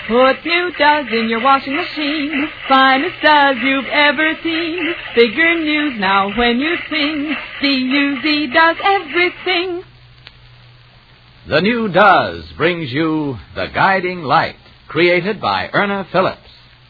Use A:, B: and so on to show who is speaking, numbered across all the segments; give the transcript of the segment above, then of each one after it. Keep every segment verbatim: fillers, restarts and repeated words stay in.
A: Put new Does in your washing machine. Finest Does you've ever seen. Bigger news now when you sing. D U Z does everything.
B: The new Does brings you The Guiding Light, created by Erna Phillips.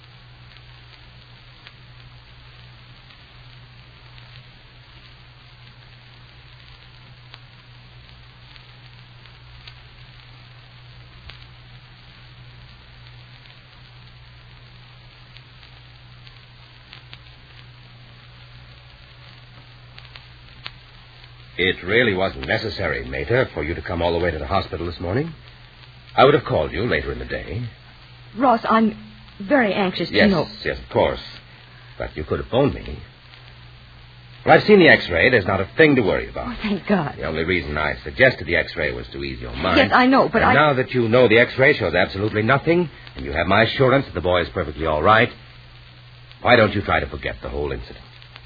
C: It really wasn't necessary, Mater, for you to come all the way to the hospital this morning. I would have called you later in the day.
D: Ross, I'm very anxious to
C: yes,
D: know...
C: Yes, yes, of course. But you could have phoned me. Well, I've seen the X-ray. There's not a thing to worry about.
D: Oh, thank God.
C: The only reason I suggested the X-ray was to ease your mind.
D: Yes, I know, but
C: and
D: I...
C: now that you know the X-ray shows absolutely nothing, and you have my assurance that the boy is perfectly all right, why don't you try to forget the whole incident?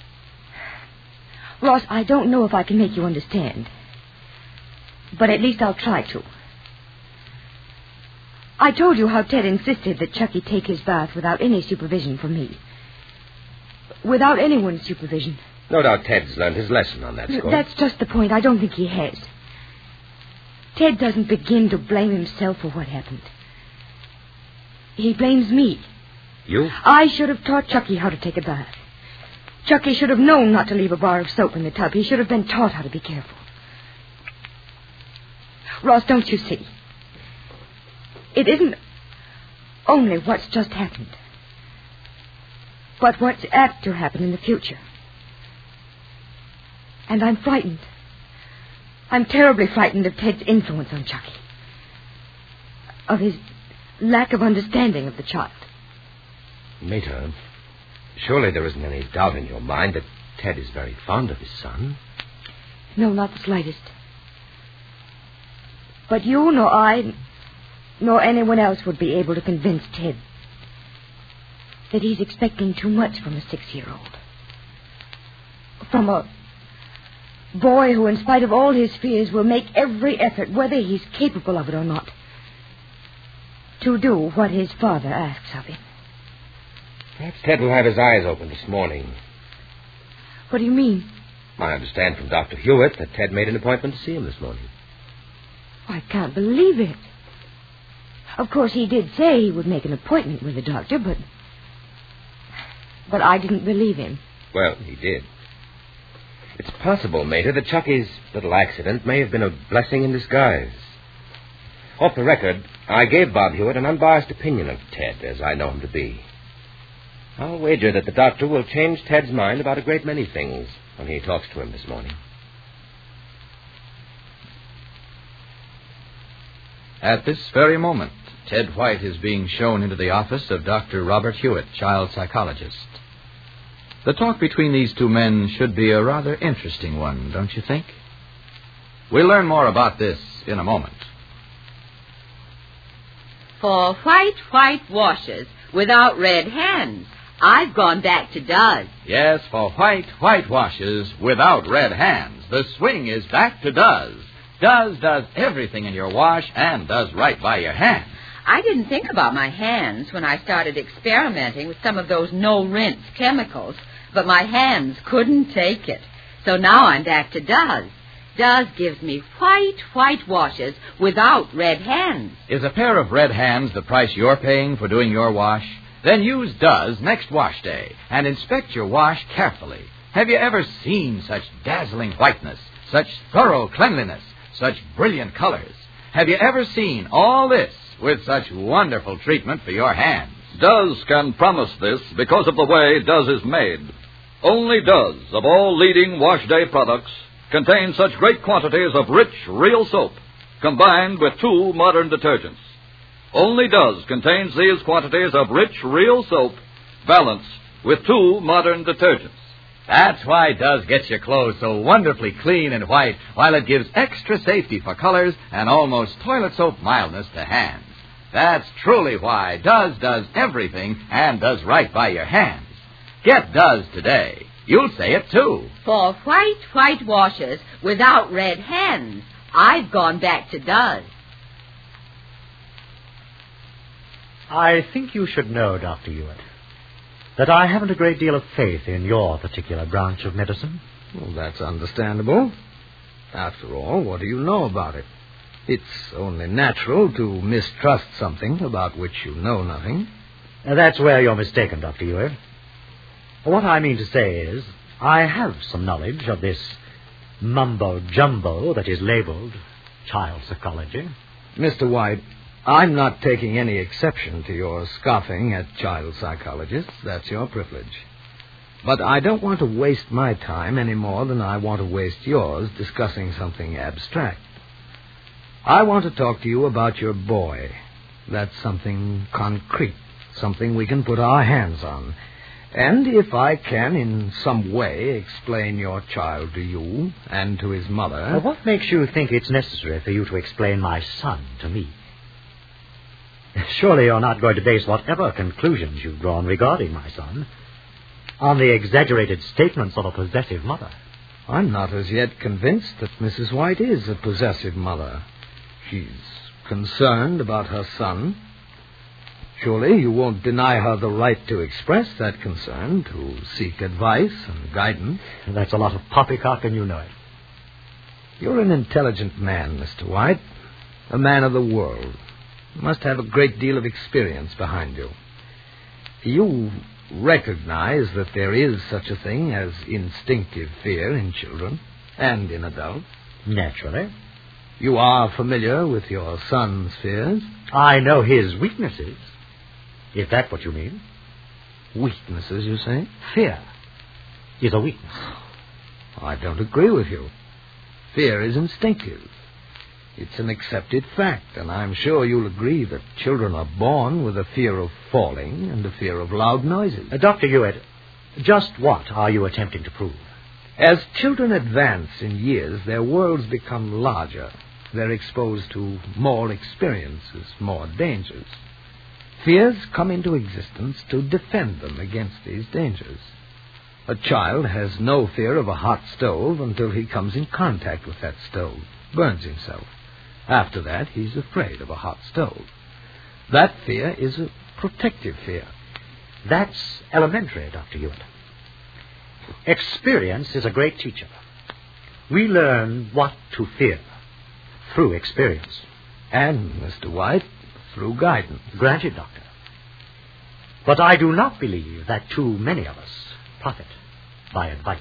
D: Ross, I don't know if I can make you understand. But at least I'll try to. I told you how Ted insisted that Chucky take his bath without any supervision from me. Without anyone's supervision.
C: No doubt Ted's learned his lesson on that score.
D: That's just the point. I don't think he has. Ted doesn't begin to blame himself for what happened. He blames me.
C: You?
D: I should have taught Chucky how to take a bath. Chucky should have known not to leave a bar of soap in the tub. He should have been taught how to be careful. Ross, don't you see? It isn't only what's just happened, but what's apt to happen in the future. And I'm frightened. I'm terribly frightened of Ted's influence on Chucky. Of his lack of understanding of the child.
C: Mater, surely there isn't any doubt in your mind that Ted is very fond of his son.
D: No, not the slightest. But you nor I, nor anyone else would be able to convince Ted that he's expecting too much from a six-year-old. From a boy who, in spite of all his fears, will make every effort, whether he's capable of it or not, to do what his father asks of him.
C: Perhaps Ted will have his eyes open this morning.
D: What do you mean?
C: I understand from Doctor Hewitt that Ted made an appointment to see him this morning.
D: I can't believe it. Of course, he did say he would make an appointment with the doctor, but... But I didn't believe him.
C: Well, he did. It's possible, Mater, that Chucky's little accident may have been a blessing in disguise. Off the record, I gave Bob Hewitt an unbiased opinion of Ted, as I know him to be. I'll wager that the doctor will change Ted's mind about a great many things when he talks to him this morning.
B: At this very moment, Ted White is being shown into the office of Doctor Robert Hewitt, child psychologist. The talk between these two men should be a rather interesting one, don't you think? We'll learn more about this in a moment.
E: For white, white washes without red hands, I've gone back to Does.
B: Yes, for white, white washes without red hands, the swing is back to Does. Does does everything in your wash and does right by your hands.
E: I didn't think about my hands when I started experimenting with some of those no-rinse chemicals, but my hands couldn't take it. So now I'm back to Does. Does gives me white, white washes without red hands.
B: Is a pair of red hands the price you're paying for doing your wash? Then use Does next wash day and inspect your wash carefully. Have you ever seen such dazzling whiteness, such thorough cleanliness, such brilliant colors? Have you ever seen all this with such wonderful treatment for your hands?
F: Does can promise this because of the way Does is made. Only Does, of all leading wash day products, contain such great quantities of rich, real soap, combined with two modern detergents. Only Does contains these quantities of rich, real soap, balanced with two modern detergents.
B: That's why Does gets your clothes so wonderfully clean and white, while it gives extra safety for colors and almost toilet soap mildness to hands. That's truly why Does does everything and does right by your hands. Get Does today. You'll say it, too.
E: For white, white washes without red hands, I've gone back to Does.
G: I think you should know, Doctor Hewitt, that I haven't a great deal of faith in your particular branch of medicine.
H: Well, that's understandable. After all, what do you know about it? It's only natural to mistrust something about which you know nothing.
G: Uh, that's where you're mistaken, Doctor Hewitt. What I mean to say is, I have some knowledge of this mumbo-jumbo that is labeled child psychology.
H: Mister White, I'm not taking any exception to your scoffing at child psychologists. That's your privilege. But I don't want to waste my time any more than I want to waste yours discussing something abstract. I want to talk to you about your boy. That's something concrete, something we can put our hands on. And if I can in some way explain your child to you and to his mother...
G: Well, what makes you think it's necessary for you to explain my son to me? Surely you're not going to base whatever conclusions you've drawn regarding my son on the exaggerated statements of a possessive mother.
H: I'm not as yet convinced that Missus White is a possessive mother. She's concerned about her son. Surely you won't deny her the right to express that concern, to seek advice and guidance.
G: That's a lot of poppycock, and you know it.
H: You're an intelligent man, Mister White, a man of the world. You must have a great deal of experience behind you. You recognize that there is such a thing as instinctive fear in children and in adults.
G: Naturally.
H: You are familiar with your son's fears?
G: I know his weaknesses, if that's what you mean.
H: Weaknesses, you say?
G: Fear is a weakness.
H: I don't agree with you. Fear is instinctive. It's an accepted fact, and I'm sure you'll agree that children are born with a fear of falling and a fear of loud noises.
G: Uh, Doctor Hewitt, just what are you attempting to prove?
H: As children advance in years, their worlds become larger. They're exposed to more experiences, more dangers. Fears come into existence to defend them against these dangers. A child has no fear of a hot stove until he comes in contact with that stove, burns himself. After that, he's afraid of a hot stove. That fear is a protective fear.
G: That's elementary, Doctor Hewitt. Experience is a great teacher. We learn what to fear through experience.
H: And, Mister White, through guidance.
G: Granted, Doctor. But I do not believe that too many of us profit by advice.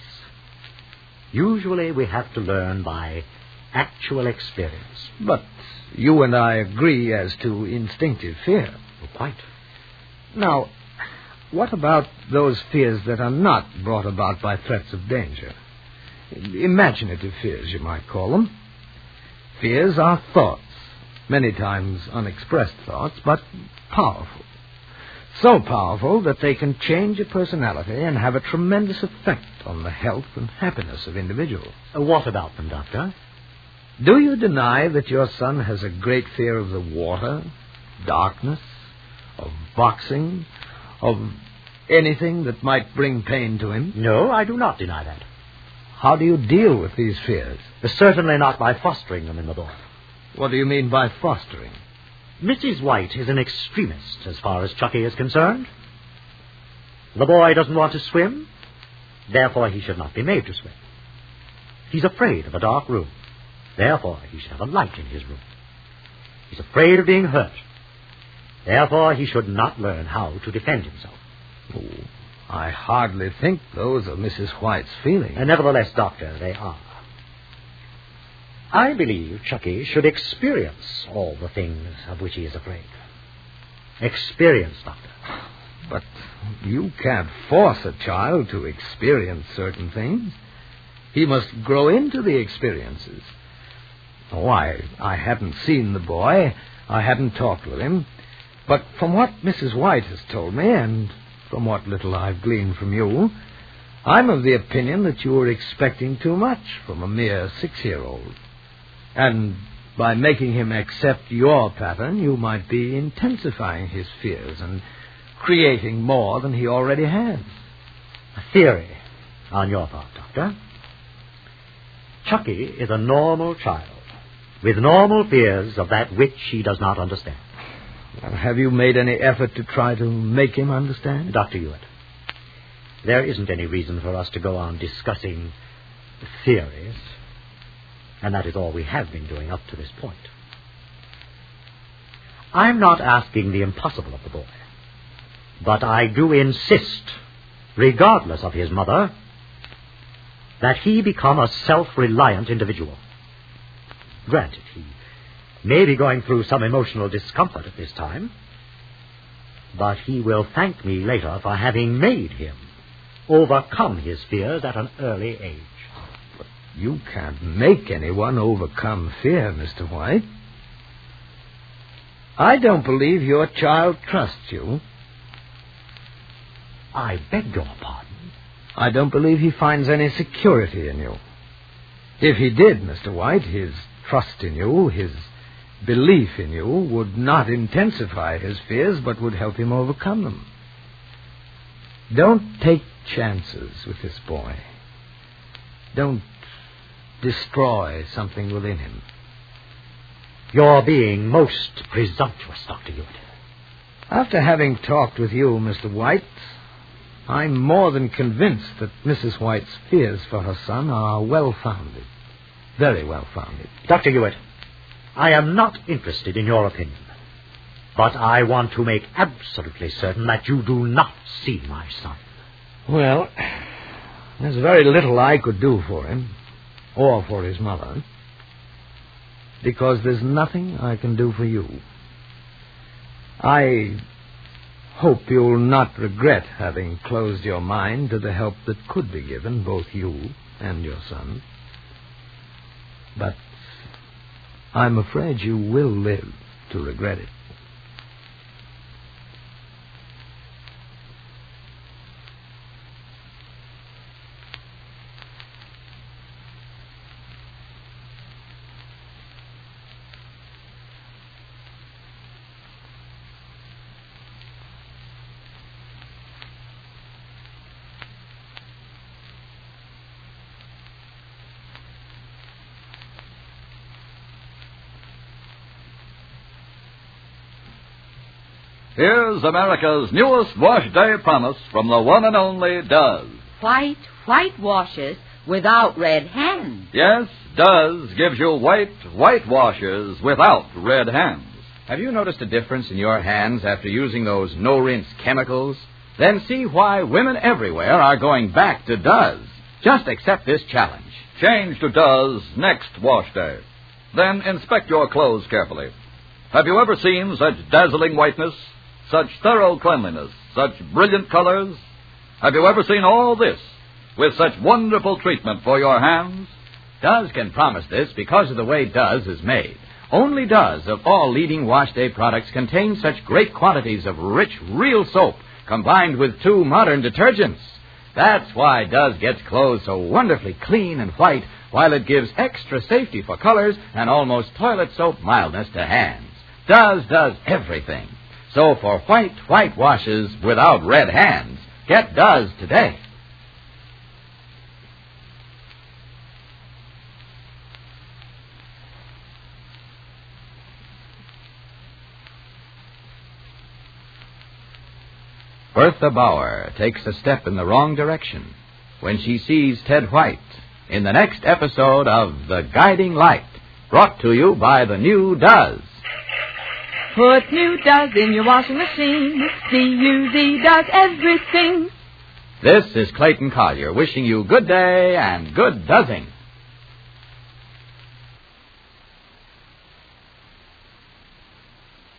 G: Usually we have to learn by actual experience.
H: But you and I agree as to instinctive fear.
G: Oh, quite.
H: Now, what about those fears that are not brought about by threats of danger? Imaginative fears, you might call them. Fears are thoughts, many times unexpressed thoughts, but powerful. So powerful that they can change a personality and have a tremendous effect on the health and happiness of individuals.
G: Uh, what about them, Doctor?
H: Do you deny that your son has a great fear of the water, darkness, of boxing, of anything that might bring pain to him?
G: No, I do not deny that.
H: How do you deal with these fears?
G: Certainly not by fostering them in the boy.
H: What do you mean by fostering?
G: Missus White is an extremist as far as Chucky is concerned. The boy doesn't want to swim, therefore he should not be made to swim. He's afraid of a dark room, therefore he should have a light in his room. He's afraid of being hurt, therefore he should not learn how to defend himself.
H: Oh, I hardly think those are Missus White's feelings.
G: And nevertheless, Doctor, they are. I believe Chucky should experience all the things of which he is afraid. Experience, Doctor.
H: But you can't force a child to experience certain things. He must grow into the experiences. Oh, I, I haven't seen the boy. I haven't talked with him. But from what Missus White has told me, and from what little I've gleaned from you, I'm of the opinion that you are expecting too much from a mere six-year-old. And by making him accept your pattern, you might be intensifying his fears and creating more than he already has.
G: A theory on your part, Doctor. Chucky is a normal child with normal fears of that which he does not understand.
H: Well, have you made any effort to try to make him understand?
G: Doctor Hewitt, there isn't any reason for us to go on discussing theories, and that is all we have been doing up to this point. I'm not asking the impossible of the boy, but I do insist, regardless of his mother, that he become a self-reliant individual. Granted, he may be going through some emotional discomfort at this time, but he will thank me later for having made him overcome his fears at an early age.
H: But you can't make anyone overcome fear, Mister White. I don't believe your child trusts you.
G: I beg your pardon?
H: I don't believe he finds any security in you. If he did, Mister White, his trust in you, his belief in you, would not intensify his fears, but would help him overcome them. Don't take chances with this boy. Don't destroy something within him.
G: You're being most presumptuous, Doctor Hewitt.
H: After having talked with you, Mister White, I'm more than convinced that Missus White's fears for her son are well-founded. Very well-founded.
G: Doctor Hewitt, I am not interested in your opinion, but I want to make absolutely certain that you do not see my son.
H: Well, there's very little I could do for him, or for his mother, because there's nothing I can do for you. I hope you'll not regret having closed your mind to the help that could be given both you and your son. But I'm afraid you will live to regret it.
F: Here's America's newest wash day promise from the one and only Duz.
E: White, white washes without red hands.
F: Yes, Duz gives you white, white washes without red hands.
B: Have you noticed a difference in your hands after using those no-rinse chemicals? Then see why women everywhere are going back to Duz. Just accept this challenge.
F: Change to Duz next wash day. Then inspect your clothes carefully. Have you ever seen such dazzling whiteness, such thorough cleanliness, such brilliant colors? Have you ever seen all this with such wonderful treatment for your hands?
B: Duz can promise this because of the way Duz is made. Only Duz of all leading wash day products contains such great quantities of rich, real soap combined with two modern detergents. That's why Duz gets clothes so wonderfully clean and white, while it gives extra safety for colors and almost toilet soap mildness to hands. Duz does everything. So for white, white washes without red hands, get Duz today. Bertha Bauer takes a step in the wrong direction when she sees Ted White in the next episode of The Guiding Light, brought to you by the new Duz.
A: Put new Duz in your washing machine. D U Z does everything.
B: This is Clayton Collier wishing you good day and good Duzzing.